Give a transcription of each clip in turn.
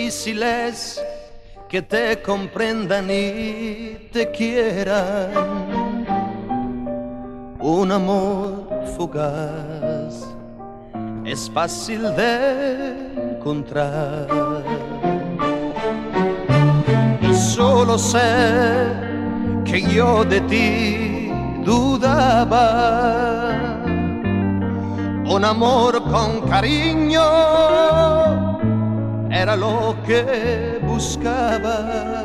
difícil es que te comprendan y te quieran. Un amor fugaz es fácil de encontrar. Y solo sé que yo de ti dudaba. Un amor con cariño era lo que buscaba.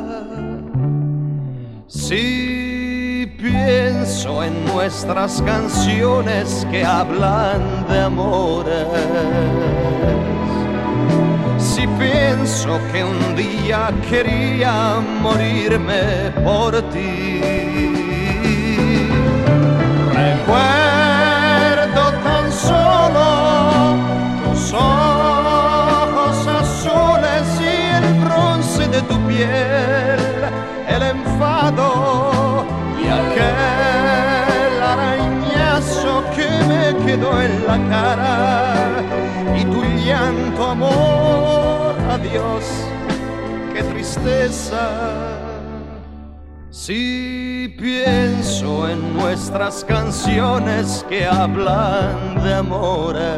Si pienso en nuestras canciones que hablan de amores, si pienso que un día quería morirme por ti, recuerdo tan solo tus ojos azules y el bronce de tu piel, el enfado y aquel arañazo que me quedó en la cara y tu llanto, amor, adiós, qué tristeza. Si pienso en nuestras canciones que hablan de amores,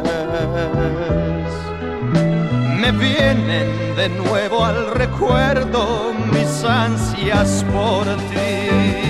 me vienen de nuevo al recuerdo mis ansias por ti.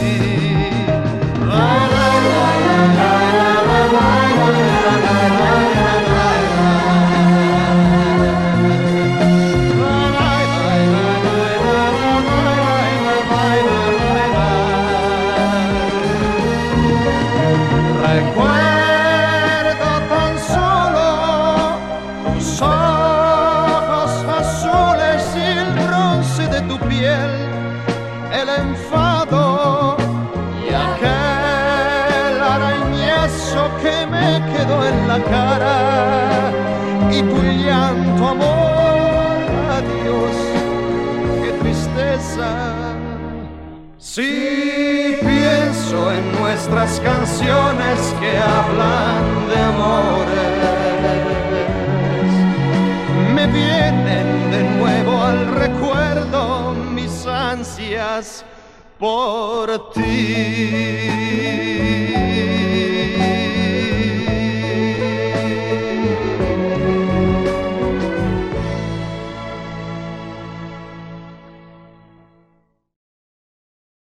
Recuerdo tan solo tus ojos azules y el bronce de tu piel, el enfado y aquel arañazo que me quedó en la cara y tu llanto, amor, adiós, qué tristeza. Si pienso en nuestras canciones que hablan de amores, me vienen de nuevo al recuerdo mis ansias por ti.